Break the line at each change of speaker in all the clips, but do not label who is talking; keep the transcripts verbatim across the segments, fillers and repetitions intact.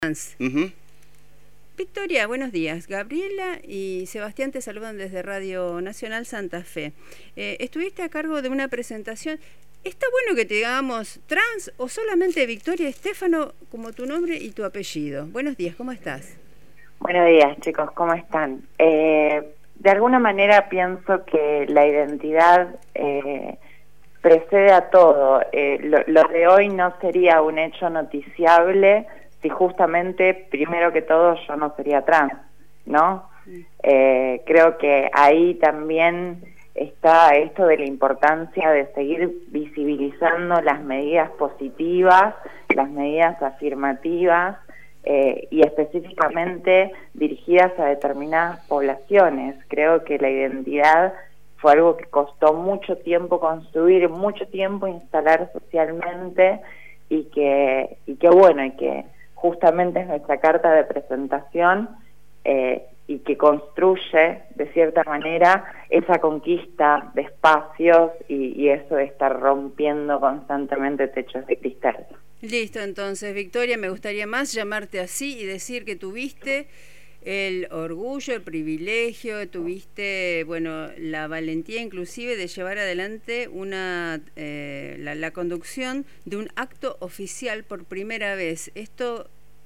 Uh-huh.
Victoria, buenos días. Gabriela y Sebastián te saludan desde Radio Nacional Santa Fe. Eh, estuviste a cargo de una presentación. ¿Está bueno que te digamos trans o solamente Victoria Estefano como tu nombre y tu apellido? Buenos días, ¿cómo estás?
Buenos días, chicos, ¿cómo están? Eh, de alguna manera pienso que la identidad eh, precede a todo. Eh, lo, lo de hoy no sería un hecho noticiable si justamente, primero que todo, yo no sería trans, ¿no? Mm. Eh, creo que ahí también está esto de la importancia de seguir visibilizando las medidas positivas, las medidas afirmativas, eh, y específicamente dirigidas a determinadas poblaciones. Creo que la identidad fue algo que costó mucho tiempo construir, mucho tiempo instalar socialmente, y que, y que bueno, y que justamente es nuestra carta de presentación, eh, y que construye de cierta manera esa conquista de espacios y, y eso de estar rompiendo constantemente techos de cristal.
Listo, entonces, Victoria, me gustaría más llamarte así y decir que tuviste el orgullo, el privilegio, tuviste, bueno, la valentía inclusive de llevar adelante una eh, la, la conducción de un acto oficial por primera vez. Esto,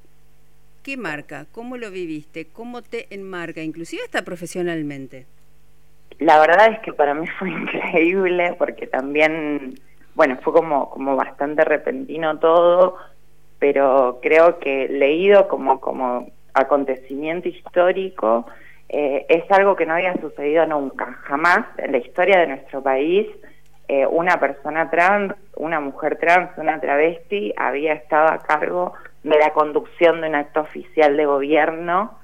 ¿qué marca? ¿Cómo lo viviste? ¿Cómo te enmarca? Inclusive hasta profesionalmente.
La verdad es que para mí fue increíble porque también, bueno, fue como, como bastante repentino todo, pero creo que leído como... como acontecimiento histórico, eh, es algo que no había sucedido nunca, jamás en la historia de nuestro país. Eh, una persona trans, una mujer trans, una travesti había estado a cargo de la conducción de un acto oficial de gobierno.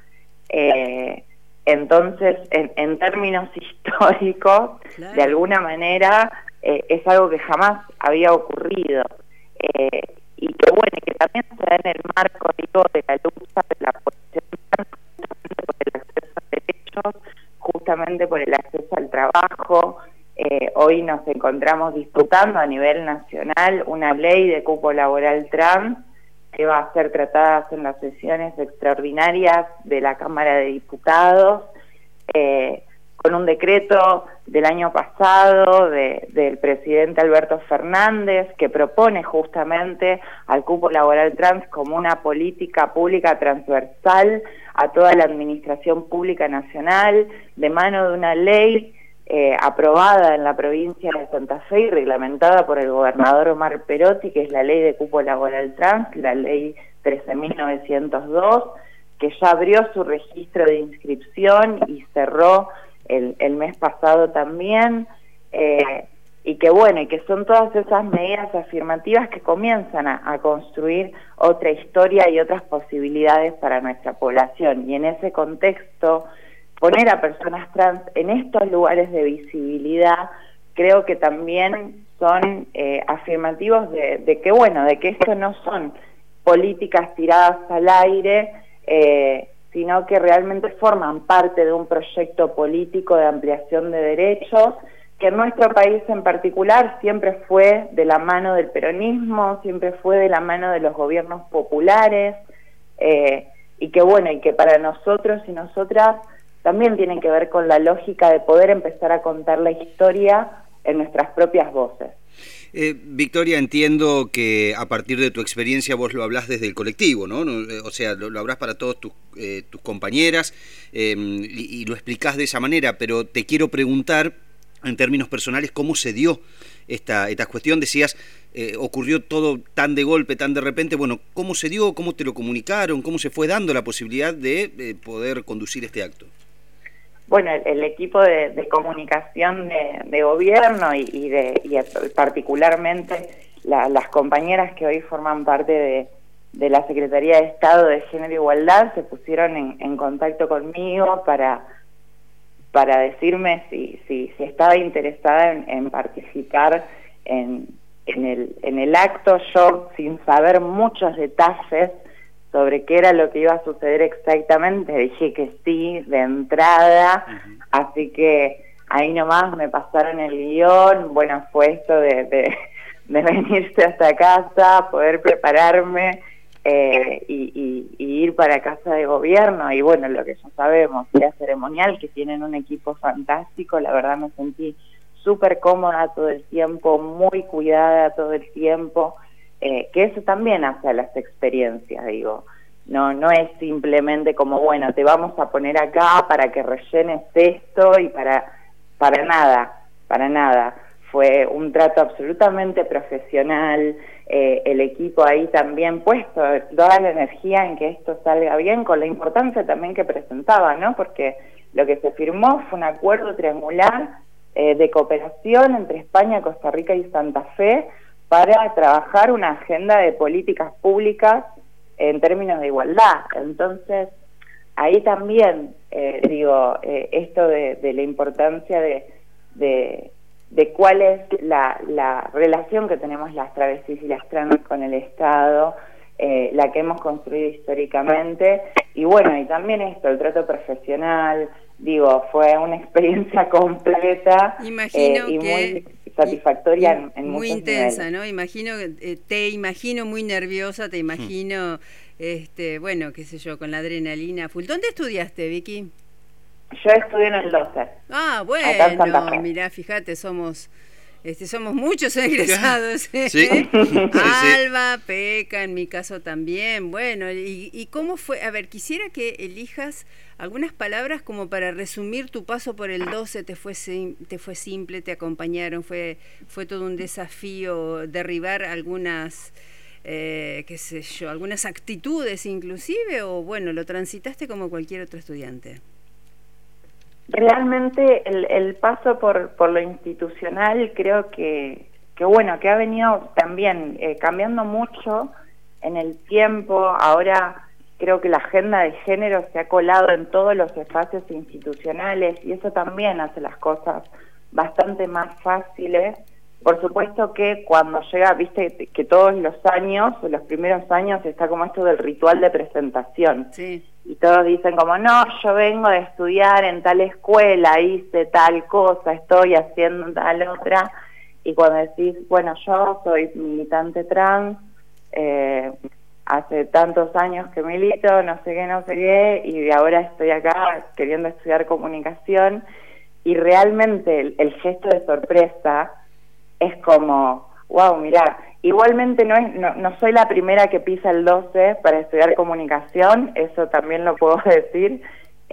Eh, entonces, en, en términos históricos, claro, de alguna manera, eh, es algo que jamás había ocurrido. Eh, y que bueno, que también se da en el marco, digo, de la lucha de la población justamente por el acceso a derechos, justamente por el acceso al trabajo. Eh, hoy nos encontramos disputando a nivel nacional una ley de cupo laboral trans que va a ser tratada en las sesiones extraordinarias de la Cámara de Diputados, eh, con un decreto del año pasado de, del presidente Alberto Fernández, que propone justamente al cupo laboral trans como una política pública transversal a toda la administración pública nacional, de mano de una ley eh, aprobada en la provincia de Santa Fe y reglamentada por el gobernador Omar Perotti, que es la ley de cupo laboral trans, la ley trece mil novecientos dos, que ya abrió su registro de inscripción y cerró El, el mes pasado también, eh, y que bueno, y que son todas esas medidas afirmativas que comienzan a, a construir otra historia y otras posibilidades para nuestra población. Y en ese contexto, poner a personas trans en estos lugares de visibilidad, creo que también son eh, afirmativos de, de que bueno, de que esto no son políticas tiradas al aire, eh, sino que realmente forman parte de un proyecto político de ampliación de derechos, que en nuestro país en particular siempre fue de la mano del peronismo, siempre fue de la mano de los gobiernos populares, eh, y que bueno, y que para nosotros y nosotras también tienen que ver con la lógica de poder empezar a contar la historia en nuestras propias voces.
Eh, Victoria, entiendo que a partir de tu experiencia vos lo hablás desde el colectivo, ¿no? O sea, lo, lo hablás para todos tus, eh, tus compañeras eh, y, y lo explicás de esa manera, pero te quiero preguntar en términos personales cómo se dio esta, esta cuestión. Decías, eh, ocurrió todo tan de golpe, tan de repente. Bueno, ¿cómo se dio? ¿Cómo te lo comunicaron? ¿Cómo se fue dando la posibilidad de eh, poder conducir este acto?
Bueno, el, el equipo de, de comunicación de, de gobierno y, y, de, y particularmente la, las compañeras que hoy forman parte de, de la Secretaría de Estado de Género e Igualdad se pusieron en, en contacto conmigo para, para decirme si, si, si estaba interesada en, en participar en, en, el, en el acto. Yo, sin saber muchos detalles sobre qué era lo que iba a suceder exactamente, dije que sí de entrada. Uh-huh. Así que ahí nomás me pasaron el guión. Bueno, fue esto de, de, de venirse hasta casa, poder prepararme eh, y, y, y ir para Casa de Gobierno, y bueno, lo que ya sabemos, la ceremonial, que tienen un equipo fantástico, la verdad me sentí súper cómoda todo el tiempo, muy cuidada todo el tiempo, eh, que eso también hace a las experiencias, digo. No, no es simplemente como, bueno, te vamos a poner acá para que rellenes esto y para, para nada, para nada. Fue un trato absolutamente profesional, eh, el equipo ahí también puesto, toda la energía en que esto salga bien, con la importancia también que presentaba, ¿no? Porque lo que se firmó fue un acuerdo triangular eh, de cooperación entre España, Costa Rica y Santa Fe para trabajar una agenda de políticas públicas en términos de igualdad. Entonces, ahí también, eh, digo, eh, esto de, de la importancia de, de, de cuál es la, la relación que tenemos las travestis y las trans con el Estado, eh, la que hemos construido históricamente, y bueno, y también esto, el trato profesional, digo, fue una experiencia completa.
Imagino
eh, y
que...
muy satisfactoria en, en
muy
muchos
intensa,
niveles.
¿no? Imagino, eh, te imagino muy nerviosa, te imagino, este, bueno, qué sé yo, con la adrenalina full. ¿Dónde estudiaste, Vicky?
Yo estudié en el doce.
Ah,
bueno,
mirá, fíjate, somos... Este, somos muchos egresados, ¿eh?
Sí.
Alba, Peca, en mi caso también. Bueno, y, ¿y cómo fue? A ver, quisiera que elijas algunas palabras como para resumir tu paso por el doce. ¿Te fue, te fue simple? ¿Te acompañaron? ¿Fue, fue todo un desafío derribar algunas, eh, qué sé yo, algunas actitudes inclusive? ¿O bueno, lo transitaste como cualquier otro estudiante?
Realmente el, el paso por, por lo institucional creo que, que bueno, que ha venido también eh, cambiando mucho en el tiempo. Ahora creo que la agenda de género se ha colado en todos los espacios institucionales y eso también hace las cosas bastante más fáciles. Por supuesto que cuando llega, viste que todos los años, los primeros años está como esto del ritual de presentación.
Sí.
Y todos dicen como, no, yo vengo de estudiar en tal escuela, hice tal cosa, estoy haciendo tal otra. Y cuando decís, bueno, yo soy militante trans, eh, hace tantos años que milito, no sé qué, no sé qué, y ahora estoy acá queriendo estudiar comunicación, y realmente el, el gesto de sorpresa es como, wow, mirá, igualmente no, es, no, no soy la primera que pisa el doce para estudiar comunicación, eso también lo puedo decir.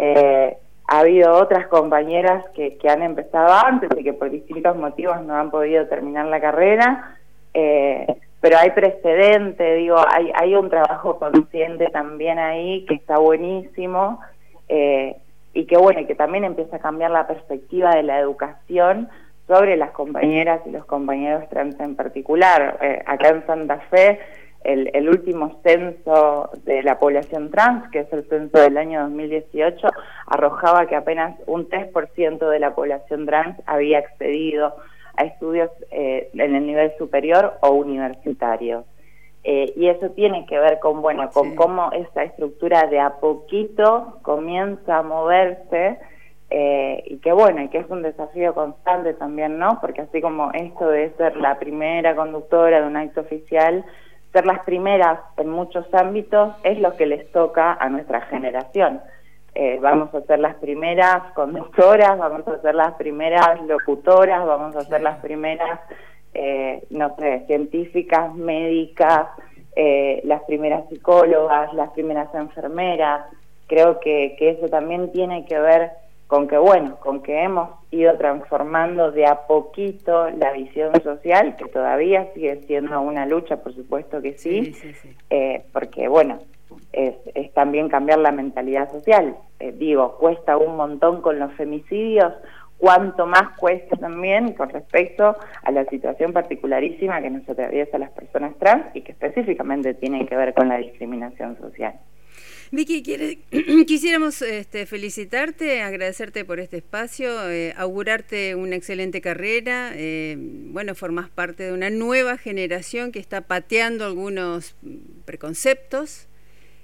Eh, ha habido otras compañeras que, que han empezado antes y que por distintos motivos no han podido terminar la carrera, eh, pero hay precedente, digo, hay, hay un trabajo consciente también ahí que está buenísimo, eh, y que bueno, y que también empieza a cambiar la perspectiva de la educación sobre las compañeras y los compañeros trans en particular. Eh, acá en Santa Fe, el, el último censo de la población trans, que es el censo del año dos mil dieciocho, arrojaba que apenas un tres por ciento de la población trans había accedido a estudios eh, en el nivel superior o universitario. Eh, y eso tiene que ver con, bueno, con sí. cómo esa estructura de a poquito comienza a moverse. Eh, y que bueno, y que es un desafío constante también, ¿no? Porque así como esto de ser la primera conductora de un acto oficial, ser las primeras en muchos ámbitos es lo que les toca a nuestra generación. Eh, vamos a ser las primeras conductoras, vamos a ser las primeras locutoras, vamos a ser las primeras, eh, no sé, científicas, médicas, eh, las primeras psicólogas, las primeras enfermeras. Creo que, que eso también tiene que ver con que, bueno, con que hemos ido transformando de a poquito la visión social, que todavía sigue siendo una lucha, por supuesto que sí,
sí, sí, sí.
Eh, porque, bueno, es, es también cambiar la mentalidad social. Eh, digo, cuesta un montón con los femicidios, cuánto más cuesta también con respecto a la situación particularísima que nos atraviesa a las personas trans y que específicamente tiene que ver con la discriminación social.
Vicky, quiere, quisiéramos este, felicitarte, agradecerte por este espacio, eh, augurarte una excelente carrera. Eh, bueno, formás parte de una nueva generación que está pateando algunos preconceptos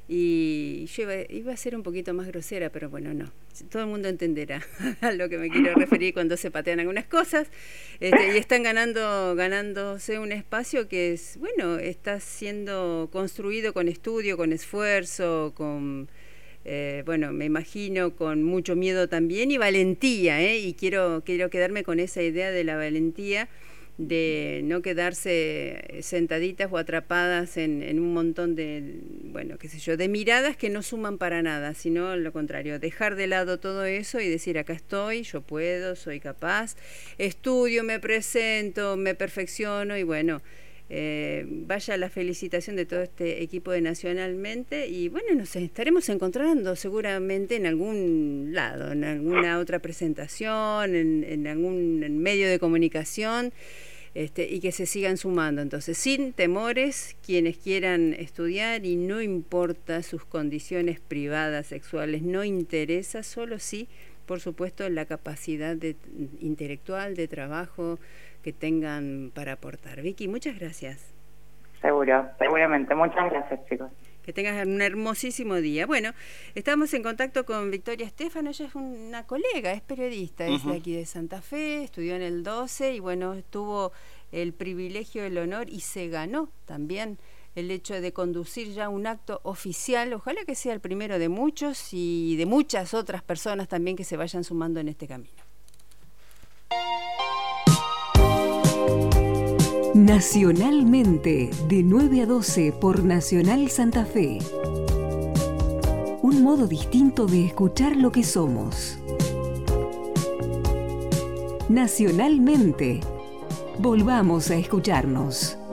Y yo iba, iba a ser un poquito más grosera, pero bueno, no. Todo el mundo entenderá a lo que me quiero referir cuando se patean algunas cosas. Este, y están ganando, ganándose un espacio que es, bueno, está siendo construido con estudio, con esfuerzo, con, eh, bueno, me imagino con mucho miedo también y valentía, ¿eh? Y quiero, quiero quedarme con esa idea de la valentía, de no quedarse sentaditas o atrapadas en, en un montón de, bueno, qué sé yo, de miradas que no suman para nada, sino lo contrario, dejar de lado todo eso y decir, acá estoy, yo puedo, soy capaz, estudio, me presento, me perfecciono y bueno, eh, vaya la felicitación de todo este equipo de Nacionalmente y bueno, nos estaremos encontrando seguramente en algún lado, en alguna otra presentación, en, en algún medio de comunicación. Este, y que se sigan sumando, entonces, sin temores, quienes quieran estudiar y no importa sus condiciones privadas, sexuales, no interesa, solo sí, por supuesto, la capacidad de, intelectual, de trabajo que tengan para aportar. Vicky, muchas gracias.
Seguro, seguramente. Muchas gracias, chicos.
Que tengas un hermosísimo día. Bueno, estamos en contacto con Victoria Stefano, ella es una colega, es periodista, uh-huh. es de aquí de Santa Fe, estudió en el doce y bueno, tuvo el privilegio, el honor y se ganó también el hecho de conducir ya un acto oficial, ojalá que sea el primero de muchos y de muchas otras personas también que se vayan sumando en este camino.
Nacionalmente, de nueve a doce por Nacional Santa Fe. Un modo distinto de escuchar lo que somos. Nacionalmente, volvamos a escucharnos.